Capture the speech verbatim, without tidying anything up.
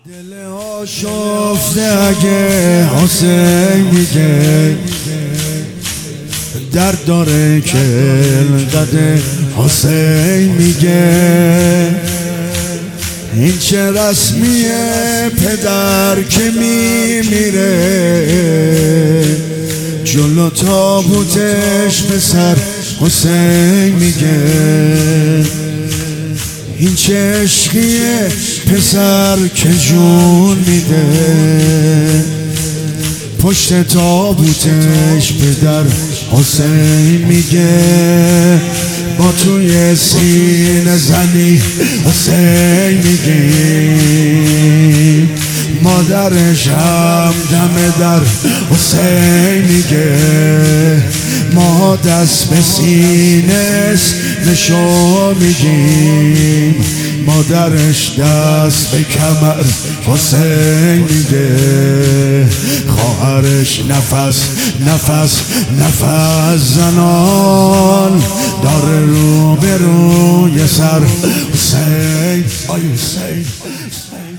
دل آشفته اگه حسین میگه درد داره که انقدر حسین میگه این چه رسمیه پدر که میمیره جلو تابوتش پسر حسین میگه این چه عشقیه پسر که جون میده پشت تابوتش پدر حسین میگه با توی سینه زنی حسین میگه مادرش هم دم در حسین میگه ما دست به سینه نشو میگیم مادرش دست به کمر حسین میگه خواهرش نفس نفس نفس زنان داره رو به روی سر حسین آی حسین